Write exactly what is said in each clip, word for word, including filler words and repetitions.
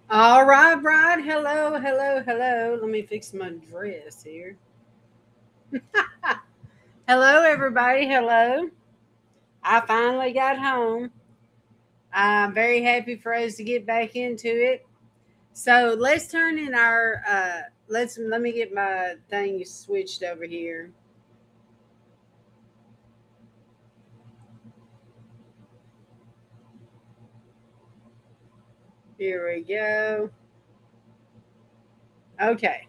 All right, right. Hello, hello, hello. Let me fix my dress here. Hello, everybody. Hello. I finally got home. I'm very happy for us to get back into it. So let's turn in our. Uh, let's let me get my thing switched over here. Here we go. Okay.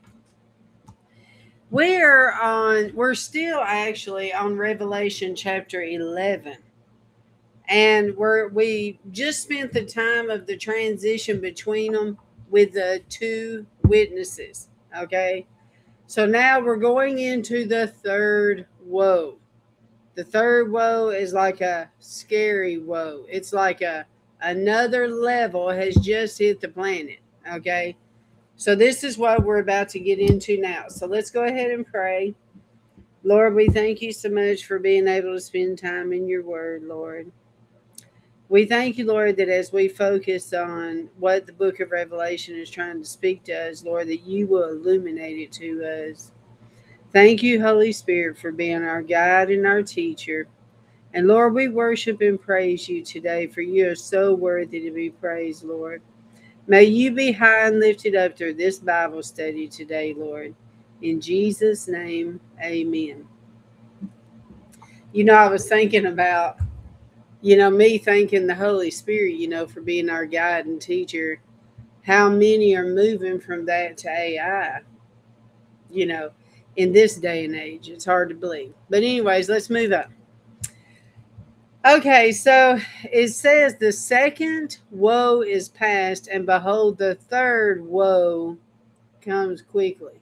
We're on. We're still actually on Revelation chapter eleven. And we're we just spent the time of the transition between them with the two witnesses. Okay, so now we're going into the third woe. The third woe is like a scary woe. It's like a another level has just hit the planet. Okay, so this is what we're about to get into now. So let's go ahead and pray. Lord, we thank you so much for being able to spend time in your word, Lord. We thank you, Lord, that as we focus on what the book of Revelation is trying to speak to us, Lord, that you will illuminate it to us. Thank you, Holy Spirit, for being our guide and our teacher. And Lord, we worship and praise you today, for you are so worthy to be praised, Lord. May you be high and lifted up through this Bible study today, Lord. In Jesus' name, amen. You know, I was thinking about you know, me thanking the Holy Spirit, you know, for being our guide and teacher. How many are moving from that to A I, you know, in this day and age? It's hard to believe. But, anyways, let's move on. Okay, so it says the second woe is past, and behold, the third woe comes quickly.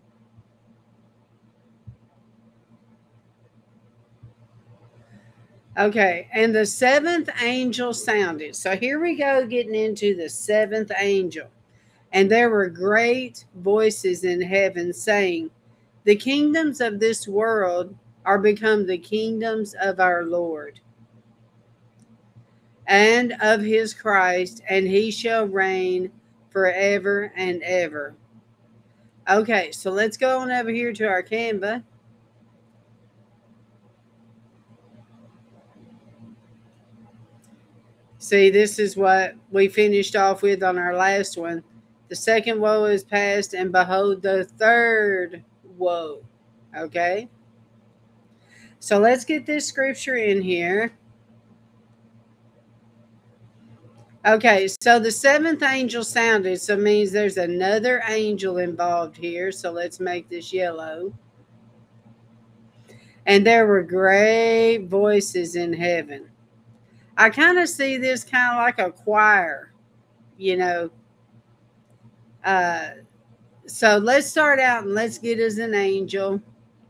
Okay, and the seventh angel sounded. So here we go, getting into the seventh angel. And there were great voices in heaven saying, the kingdoms of this world are become the kingdoms of our Lord and of his Christ, and he shall reign forever and ever. Okay, so let's go on over here to our Canva. See, this is what we finished off with on our last one. The second woe is past, and behold, the third woe. Okay, so let's get this scripture in here. Okay, so the seventh angel sounded, so it means there's another angel involved here. So let's make this yellow. And there were great voices in heaven. I kind of see this kind of like a choir, you know. Uh, so let's start out and let's get as an angel.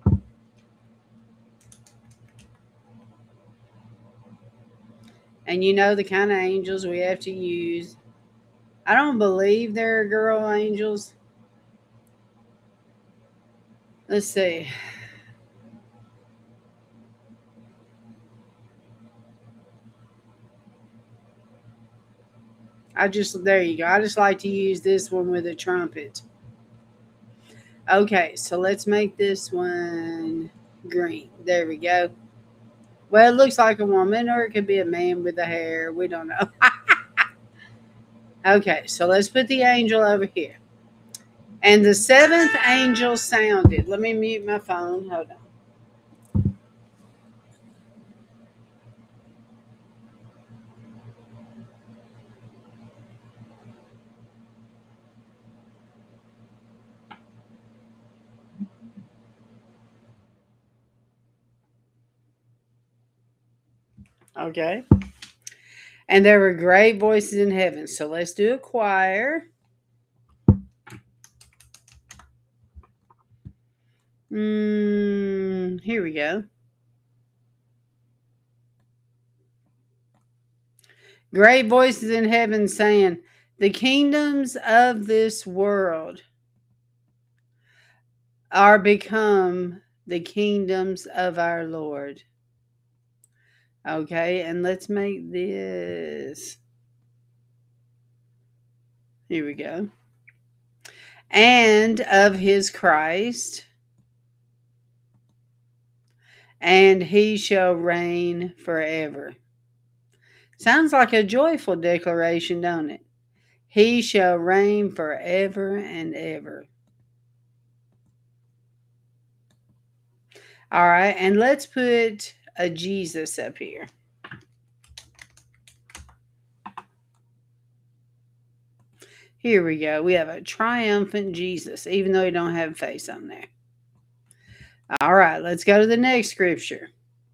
And you know the kind of angels we have to use. I don't believe there are girl angels. Let's see. I just, there you go. I just like to use this one with a trumpet. Okay, so let's make this one green. There we go. Well, it looks like a woman, or it could be a man with the hair. We don't know. Okay, so let's put the angel over here. And the seventh angel sounded. Let me mute my phone. Hold on. Okay. And there were great voices in heaven. So let's do a choir. Mm, here we go. Great voices in heaven saying, the kingdoms of this world are become the kingdoms of our Lord. Okay, and let's make this Here we go. And of his Christ, and he shall reign forever. Sounds like a joyful declaration, don't it? He shall reign forever and ever. All right, and let's put a Jesus up here. Here we go. We have a triumphant Jesus, even though he don't have a face on there. All right, let's go to the next scripture.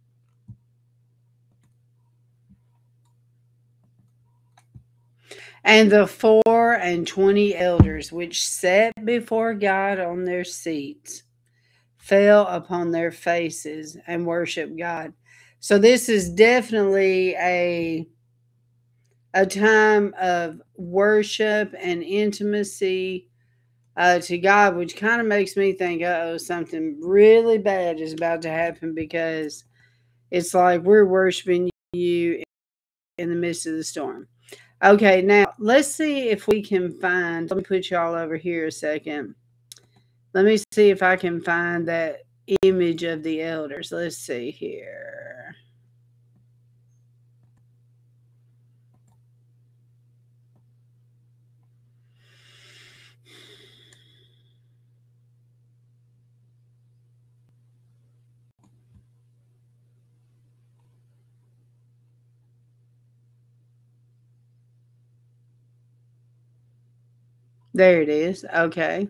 And the four and twenty elders which sat before God on their seats fell upon their faces and worshiped God. So this is definitely a a time of worship and intimacy uh, to God, which kind of makes me think, uh-oh, something really bad is about to happen, because it's like we're worshiping you in the midst of the storm. Okay, now let's see if we can find, let me put y'all over here a second. Let me see if I can find that image of the elders. Let's see here. There it is. Okay.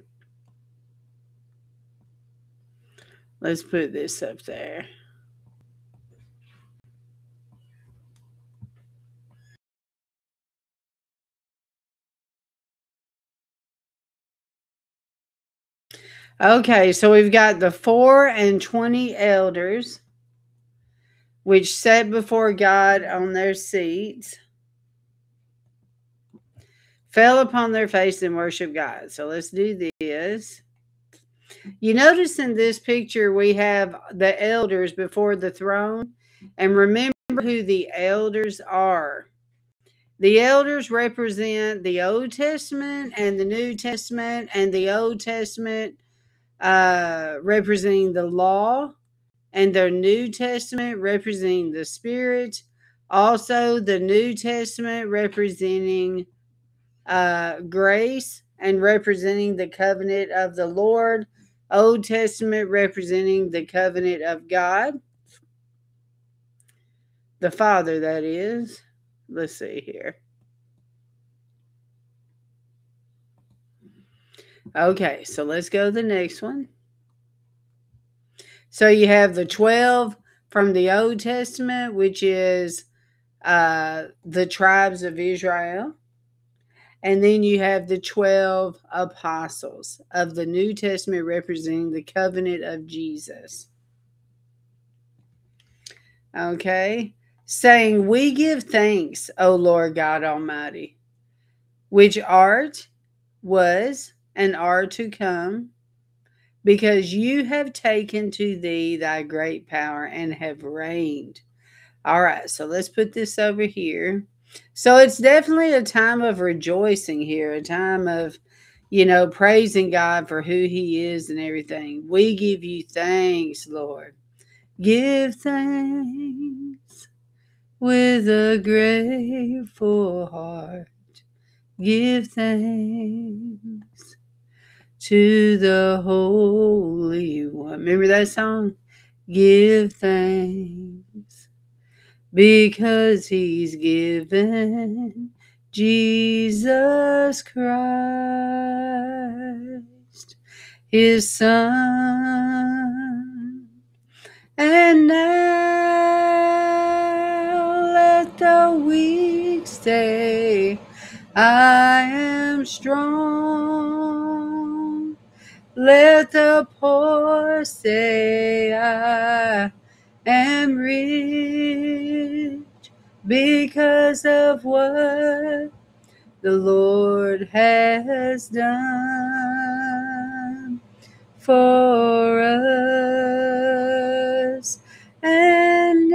Let's put this up there. Okay, so we've got the four and twenty elders which sat before God on their seats, fell upon their face and worshiped God. So let's do this. You notice in this picture we have the elders before the throne. And remember who the elders are. The elders represent the Old Testament and the New Testament, and the Old Testament uh, representing the law, and the New Testament representing the Spirit. Also, the New Testament representing uh, grace and representing the covenant of the Lord. Old Testament representing the covenant of God, the Father, that is. Let's see here. Okay, so let's go to the next one. So you have the twelve from the Old Testament, which is uh, the tribes of Israel. And then you have the twelve apostles of the New Testament representing the covenant of Jesus. Okay, saying, we give thanks, O Lord God Almighty, which art, was, and are to come, because you have taken to thee thy great power and have reigned. All right, so let's put this over here. So it's definitely a time of rejoicing here, a time of, you know, praising God for who he is and everything. We give you thanks, Lord. Give thanks with a grateful heart. Give thanks to the Holy One. Remember that song? Give thanks because he's given Jesus Christ, his Son. And now let the weak say, I am strong. Let the poor say, I am rich because of what the Lord has done for us. And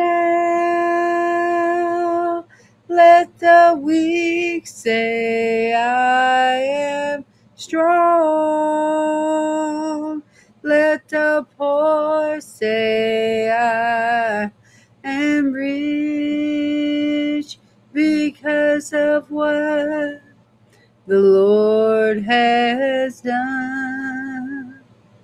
now let the weak say, I strong. Let the poor say, I am rich because of what the Lord has done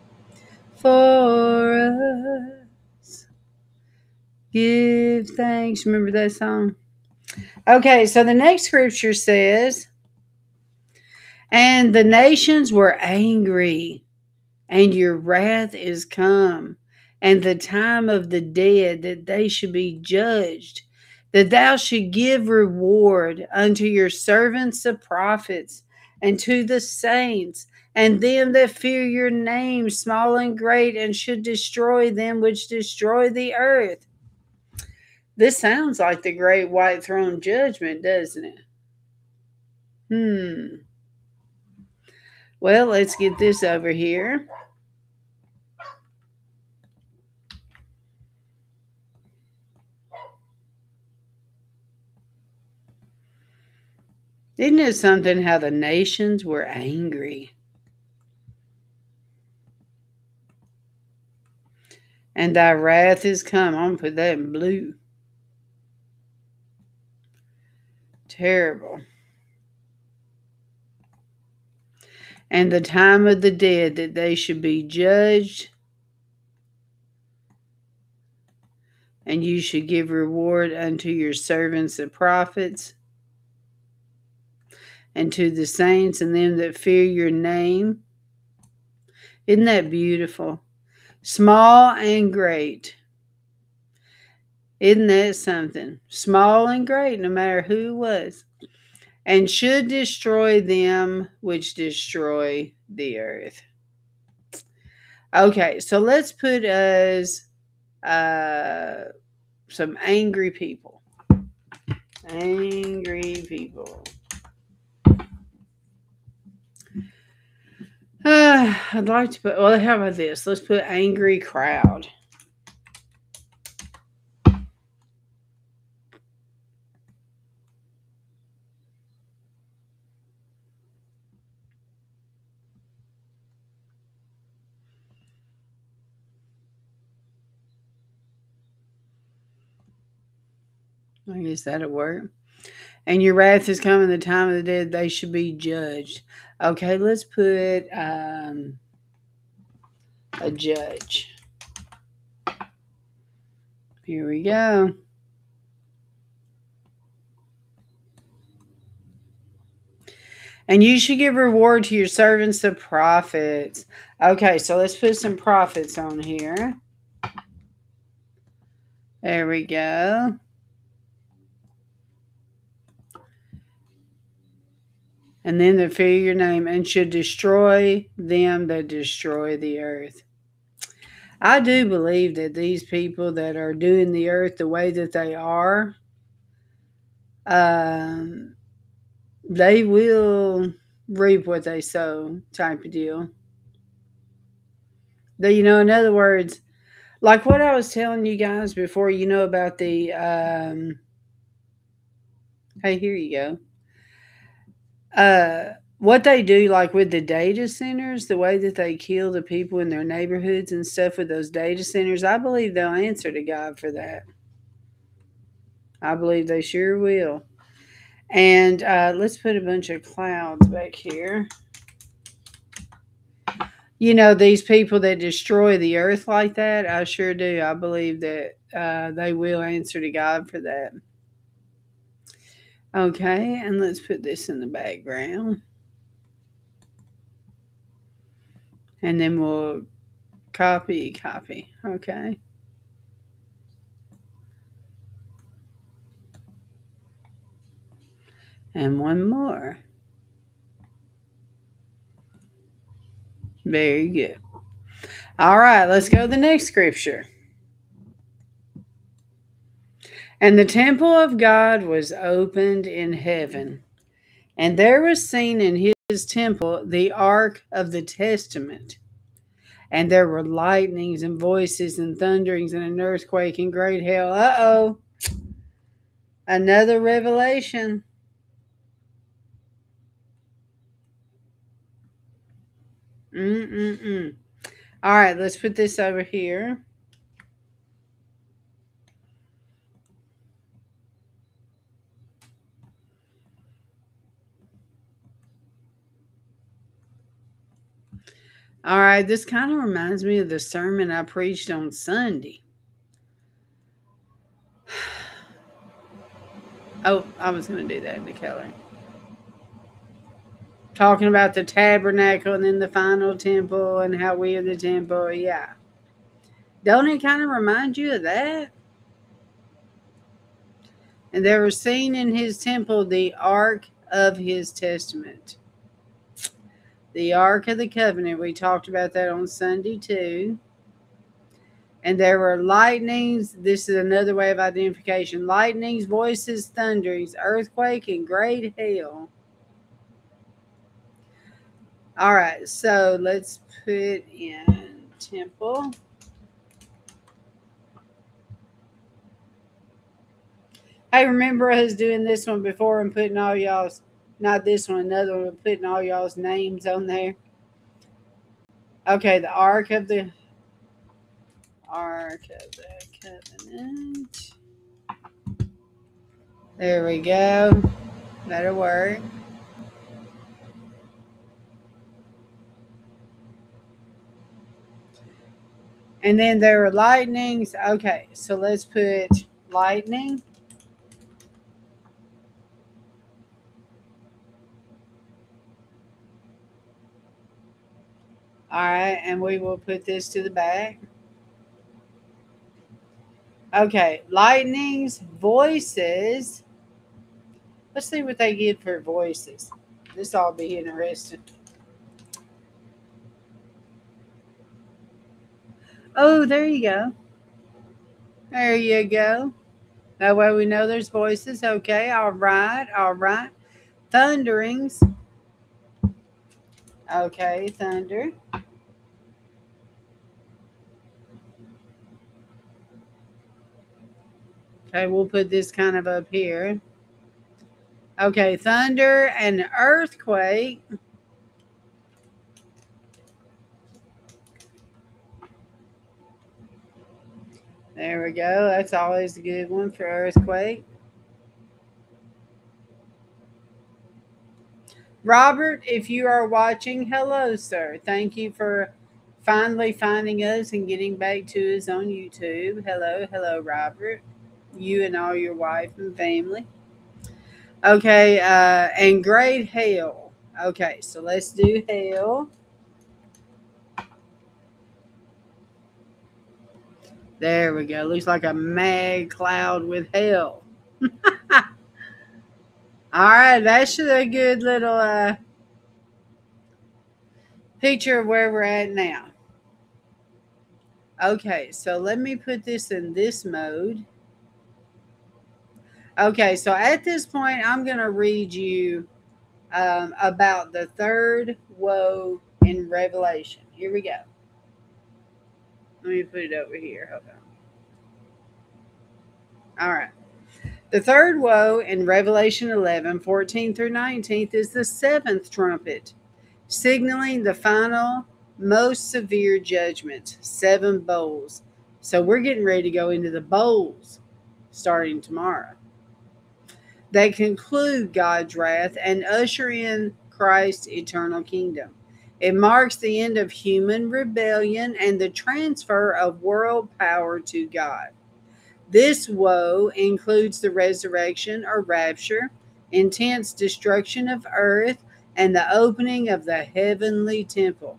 for us. Give thanks. Remember that song? Okay, so the next scripture says, and the nations were angry, and your wrath is come, and the time of the dead that they should be judged, that thou should give reward unto your servants the prophets, and to the saints, and them that fear your name, small and great, and should destroy them which destroy the earth. This sounds like the great white throne judgment, doesn't it? Hmm. Well, let's get this over here. Isn't it something how the nations were angry? And thy wrath is come. I'm going to put that in blue. Terrible. And the time of the dead that they should be judged, and you should give reward unto your servants the prophets, and to the saints and them that fear your name. Isn't that beautiful? Small and great. Isn't that something? Small and great, no matter who it was. And should destroy them which destroy the earth. Okay, so let's put us uh, some angry people. Angry people. Uh, I'd like to put, well, how about this? Let's put angry crowd. I guess that'll work. And your wrath is coming, the time of the dead, they should be judged. Okay, let's put um, a judge. Here we go. And you should give reward to your servants, the prophets. Okay, so let's put some prophets on here. There we go. And then that fear your name, and should destroy them that destroy the earth. I do believe that these people that are doing the earth the way that they are, um, they will reap what they sow, type of deal. The, you know, in other words, like what I was telling you guys before, you know, about the, um, hey, here you go. Uh, what they do, like with the data centers, the way that they kill the people in their neighborhoods and stuff with those data centers, I believe they'll answer to God for that. I believe they sure will. And uh, let's put a bunch of clouds back here. You know, these people that destroy the earth like that, I sure do. I believe that uh, they will answer to God for that. Okay, and let's put this in the background. And then we'll copy, copy. Okay. And one more. Very good. All right, let's go to the next scripture. And the temple of God was opened in heaven, and there was seen in his temple the ark of the testament. And there were lightnings and voices and thunderings and an earthquake and great hail. Uh-oh. Another revelation. Mm-mm-mm. All right, let's put this over here. All right, this kind of reminds me of the sermon I preached on Sunday. Oh, I was going to do that in the color. Talking about the tabernacle and then the final temple and how we are the temple. Yeah. Don't it kind of remind you of that? And they were seen in his temple the ark of his testament. The ark of the covenant. We talked about that on Sunday too. And there were lightnings. This is another way of identification. Lightnings, voices, thunderings, earthquake, and great hail. All right, so let's put in temple. I remember us doing this one before and putting all y'all's, not this one, another one, putting all y'all's names on there. Okay, the Ark of the Ark of the Covenant. There we go. That'll work. And then there were lightnings. Okay, so let's put lightning. All right, and we will put this to the back. Okay, lightnings, voices. Let's see what they get for voices. This all be interesting. Oh, there you go. There you go. That way we know there's voices. Okay, all right, all right. Thunderings. Okay, thunder. Okay, we'll put this kind of up here. Okay, thunder and earthquake. There we go. That's always a good one for earthquake. Robert, if you are watching, hello, sir. Thank you for finally finding us and getting back to us on YouTube. Hello, hello, Robert. You and all your wife and family. Okay, uh, and great hail. Okay, so let's do hail. There we go. Looks like a mad cloud with hail. All right, that's a good little uh, picture of where we're at now. Okay, so let me put this in this mode. Okay, so at this point, I'm going to read you um, about the third woe in Revelation. Here we go. Let me put it over here. Hold on. All right. The third woe in Revelation eleven, fourteen through nineteen is the seventh trumpet, signaling the final, most severe judgment, seven bowls. So we're getting ready to go into the bowls starting tomorrow. They conclude God's wrath and usher in Christ's eternal kingdom. It marks the end of human rebellion and the transfer of world power to God. This woe includes the resurrection or rapture, intense destruction of earth, and the opening of the heavenly temple.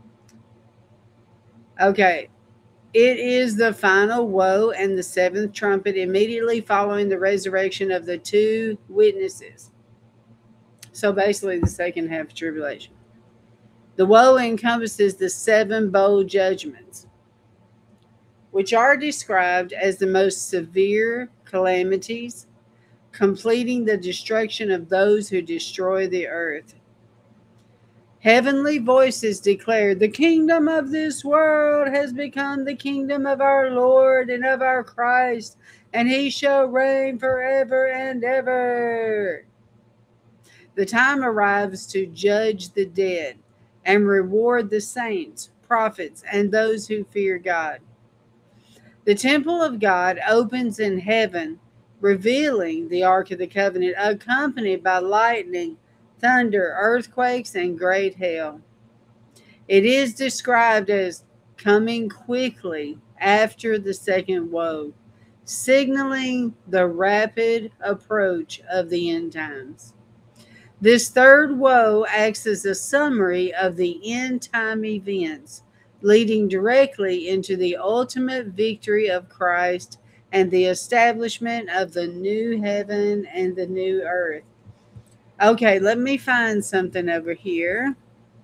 Okay, it is the final woe and the seventh trumpet immediately following the resurrection of the two witnesses. So basically, the second half of tribulation. The woe encompasses the seven bowl judgments, which are described as the most severe calamities, completing the destruction of those who destroy the earth. Heavenly voices declare, the kingdom of this world has become the kingdom of our Lord and of our Christ, and he shall reign forever and ever. The time arrives to judge the dead. and reward the saints, prophets, and those who fear God. The temple of God opens in heaven, revealing the Ark of the Covenant, accompanied by lightning, thunder, earthquakes, and great hail. It is described as coming quickly after the second woe, signaling the rapid approach of the end times. This third woe acts as a summary of the end time events, leading directly into the ultimate victory of Christ and the establishment of the new heaven and the new earth. Okay, let me find something over here.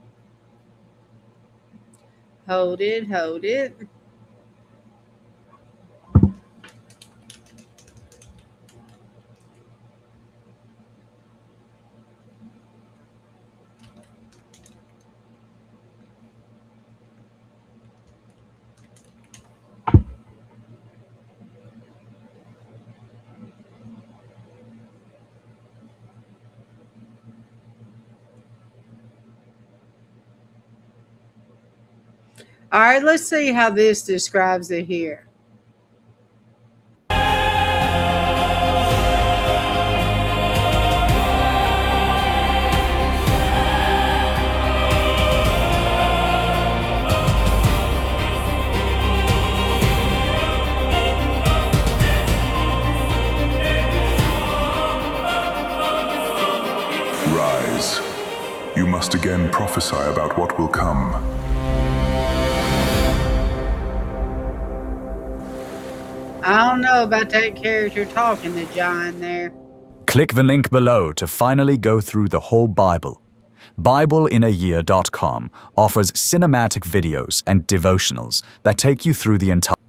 Hold it, hold it. All right, let's see how this describes it here. Rise. You must again prophesy about what will come. I don't know about that character talking to John there. Click the link below to finally go through the whole Bible. Bible in a year dot com offers cinematic videos and devotionals that take you through the entire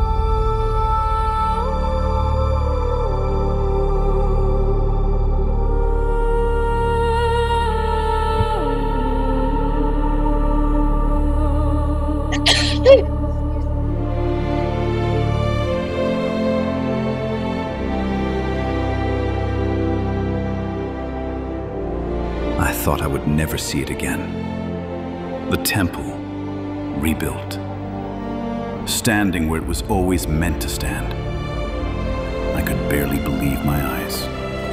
I thought I would never see it again. The temple, rebuilt. Standing where it was always meant to stand. I could barely believe my eyes.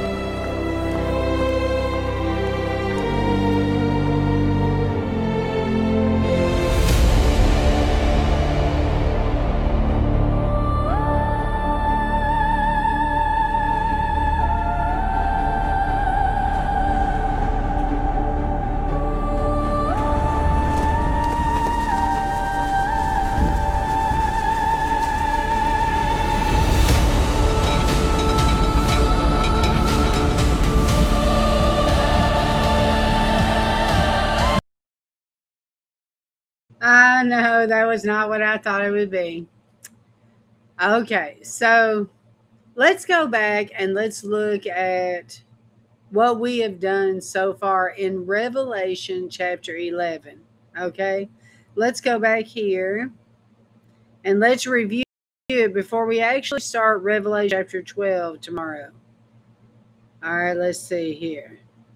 I know that was not what I thought it would be. Okay, so let's go back and let's look at what we have done so far in Revelation chapter eleven. Okay, let's go back here and let's review it before we actually start Revelation chapter twelve tomorrow. All right, let's see here.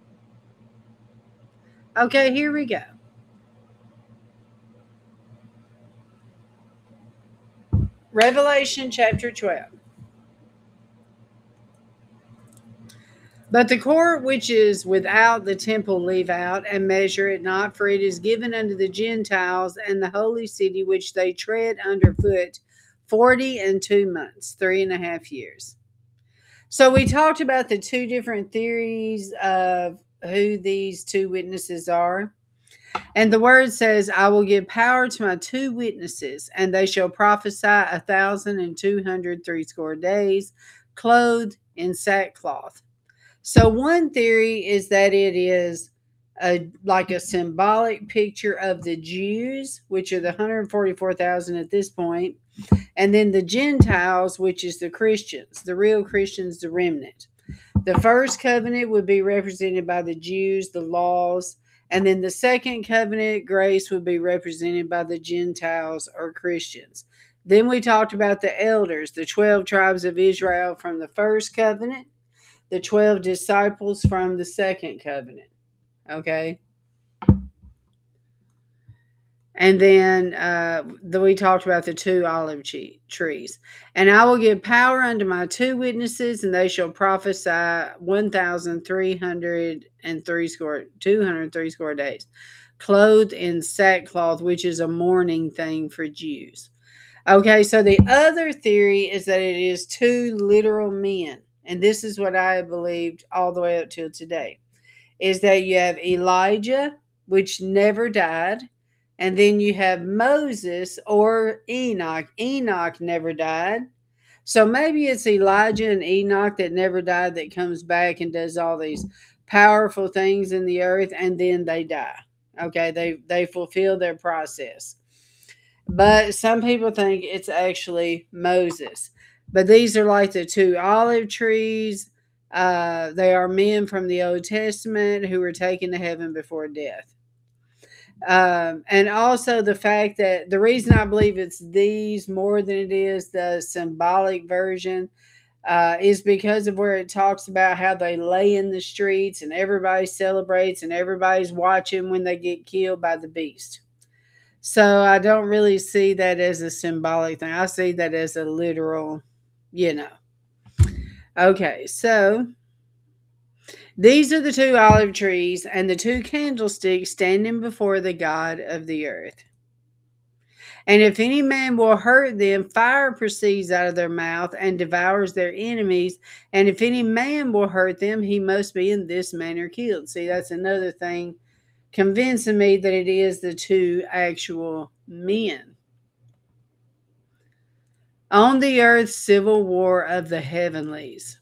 Okay, here we go. Revelation chapter twelve. But the court which is without the temple leave out, and measure it not, for it is given unto the Gentiles, and the holy city which they tread under foot forty and two months, three and a half years. So we talked about the two different theories of who these two witnesses are. And the word says, I will give power to my two witnesses, and they shall prophesy a thousand and two hundred threescore days, clothed in sackcloth. So one theory is that it is a, like a symbolic picture of the Jews, which are the one hundred forty-four thousand at this point, and then the Gentiles, which is the Christians, the real Christians, the remnant. The first covenant would be represented by the Jews, the laws, and then the second covenant, grace, would be represented by the Gentiles or Christians. Then we talked about the elders, the twelve tribes of Israel from the first covenant, the twelve disciples from the second covenant. Okay. And then uh, the, we talked about the two olive trees. And I will give power unto my two witnesses, and they shall prophesy one thousand three hundred and three score, two hundred and three score days, clothed in sackcloth, which is a mourning thing for Jews. Okay, so the other theory is that it is two literal men. And this is what I have believed all the way up till today, is that you have Elijah, which never died. And then you have Moses or Enoch. Enoch never died. So maybe it's Elijah and Enoch that never died that comes back and does all these powerful things in the earth, and then they die. Okay, they, they fulfill their process. But some people think it's actually Moses. But these are like the two olive trees. Uh, they are men from the Old Testament who were taken to heaven before death. Um, and also the fact that the reason I believe it's these more than it is the symbolic version uh, is because of where it talks about how they lay in the streets and everybody celebrates and everybody's watching when they get killed by the beast. So I don't really see that as a symbolic thing. I see that as a literal, you know. Okay, so these are the two olive trees and the two candlesticks standing before the God of the earth. And if any man will hurt them, fire proceeds out of their mouth and devours their enemies. And if any man will hurt them, he must be in this manner killed. See, that's another thing convincing me that it is the two actual men. On the earth, civil war of the heavenlies.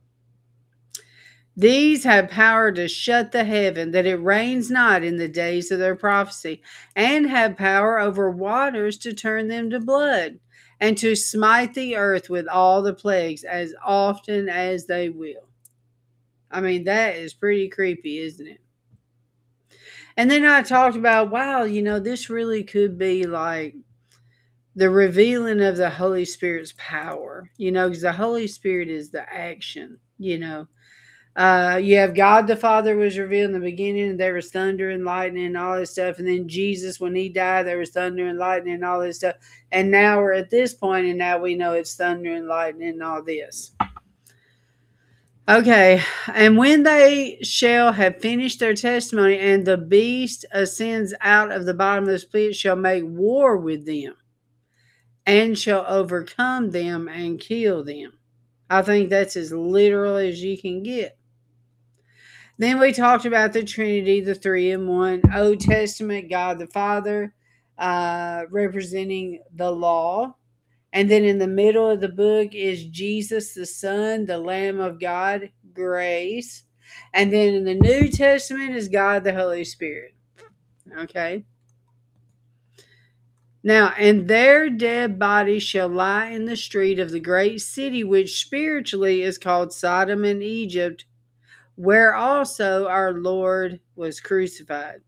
These have power to shut the heaven, that it rains not in the days of their prophecy, and have power over waters to turn them to blood, and to smite the earth with all the plagues as often as they will. I mean, that is pretty creepy, isn't it? And then I talked about, wow, you know, this really could be like the revealing of the Holy Spirit's power, you know, because the Holy Spirit is the action, you know. Uh, you have God the Father was revealed in the beginning, and there was thunder and lightning and all this stuff. And then Jesus, when he died, there was thunder and lightning and all this stuff. And now we're at this point, and now we know it's thunder and lightning and all this. Okay, and when they shall have finished their testimony, and the beast ascends out of the bottom of the pit, shall make war with them, and shall overcome them and kill them. I think that's as literal as you can get. Then we talked about the Trinity, the three in one. Old Testament, God the Father, uh, representing the law. And then in the middle of the book is Jesus the Son, the Lamb of God, grace. And then in the New Testament is God the Holy Spirit. Okay. Now, and their dead bodies shall lie in the street of the great city, which spiritually is called Sodom and Egypt, where also our Lord was crucified.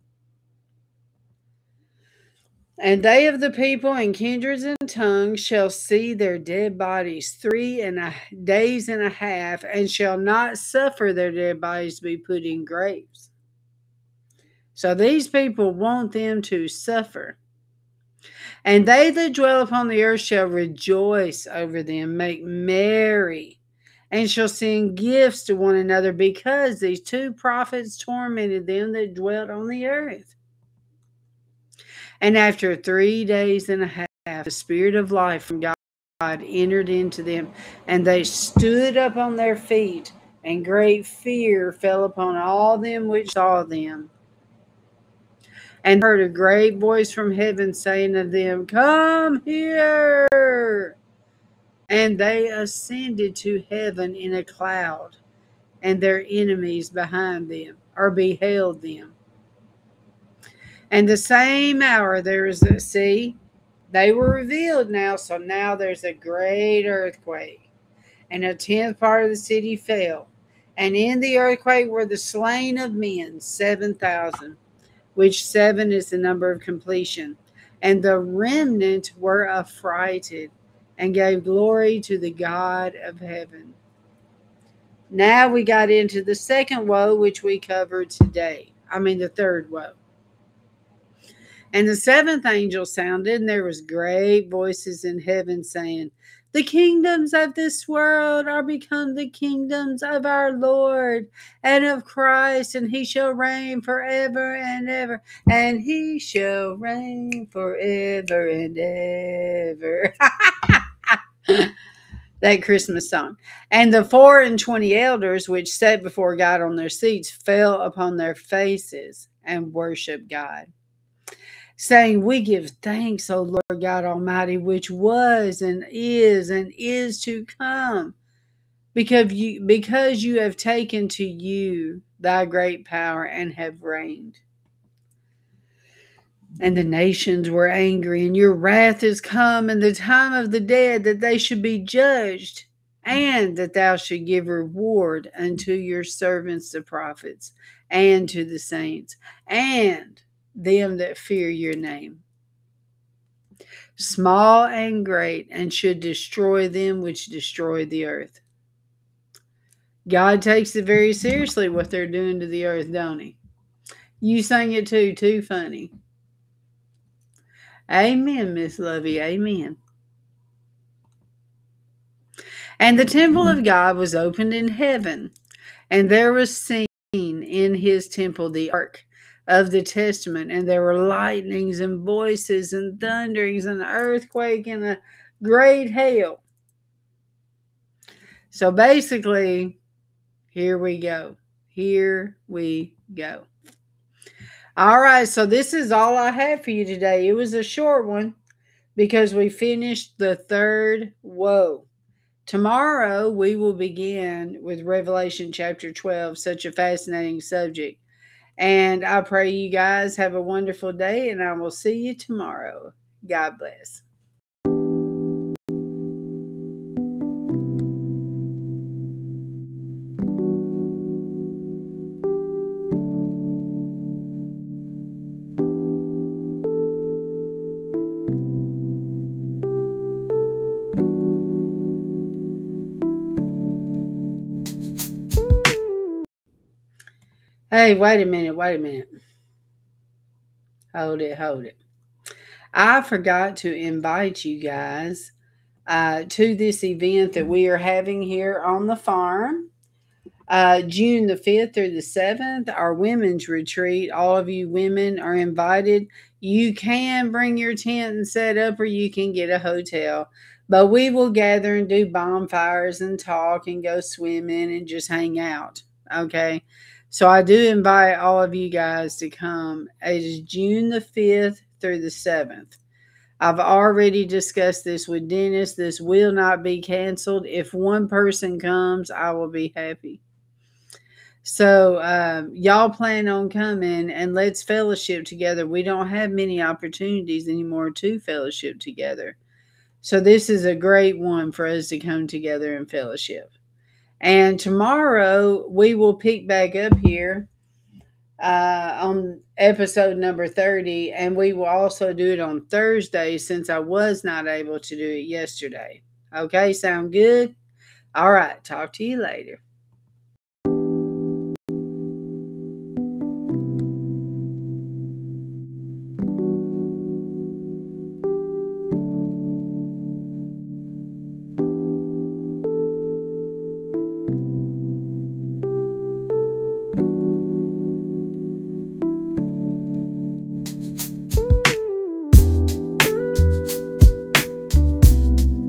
And they of the people and kindreds and tongues shall see their dead bodies three and a days and a half, and shall not suffer their dead bodies to be put in graves. So these people want them to suffer. And they that dwell upon the earth shall rejoice over them, make merry, and shall send gifts to one another, because these two prophets tormented them that dwelt on the earth. And after three days and a half, the Spirit of life from God entered into them, and they stood up on their feet, and great fear fell upon all them which saw them. And heard a great voice from heaven saying to them, Come here! And they ascended to heaven in a cloud, and their enemies behind them, or beheld them. And the same hour there is a sea. They were revealed now, so now there's a great earthquake. And a tenth part of the city fell. And in the earthquake were the slain of men, seven thousand, which seven is the number of completion. And the remnant were affrighted, and gave glory to the God of heaven. Now we got into the second woe, which we covered today. I mean the third woe. And the seventh angel sounded, and there was great voices in heaven saying, the kingdoms of this world are become the kingdoms of our Lord and of Christ, and he shall reign forever and ever, and he shall reign forever and ever. That Christmas song. And the four and twenty elders which sat before God on their seats fell upon their faces and worshiped God, saying, we give thanks, O Lord God Almighty, which was and is and is to come, because you, because you have taken to you thy great power and have reigned. And the nations were angry, and your wrath is come, and the time of the dead, that they should be judged, and that thou should give reward unto your servants the prophets, and to the saints, and them that fear your name, small and great, and should destroy them which destroy the earth. God takes it very seriously what they're doing to the earth, don't he? You sang it too, too funny. Amen, Miss Lovey, amen. And the temple of God was opened in heaven, and there was seen in his temple the ark of the testament, and there were lightnings and voices and thunderings and earthquake and a great hail. So basically, here we go. Here we go. All right, so this is all I have for you today. It was a short one because we finished the third woe. Tomorrow we will begin with Revelation chapter twelve, such a fascinating subject. And I pray you guys have a wonderful day, and I will see you tomorrow. God bless. Hey, wait a minute, wait a minute. Hold it, hold it. I forgot to invite you guys uh, to this event that we are having here on the farm. Uh, June the fifth through the seventh, our women's retreat. All of you women are invited. You can bring your tent and set up, or you can get a hotel. But we will gather and do bonfires and talk and go swimming and just hang out. Okay? So I do invite all of you guys to come. It is June the fifth through the seventh. I've already discussed this with Dennis. This will not be canceled. If one person comes, I will be happy. So um, y'all plan on coming, and let's fellowship together. We don't have many opportunities anymore to fellowship together. So this is a great one for us to come together and fellowship. And tomorrow we will pick back up here uh, on episode number thirty. And we will also do it on Thursday since I was not able to do it yesterday. Okay, sound good? All right, talk to you later.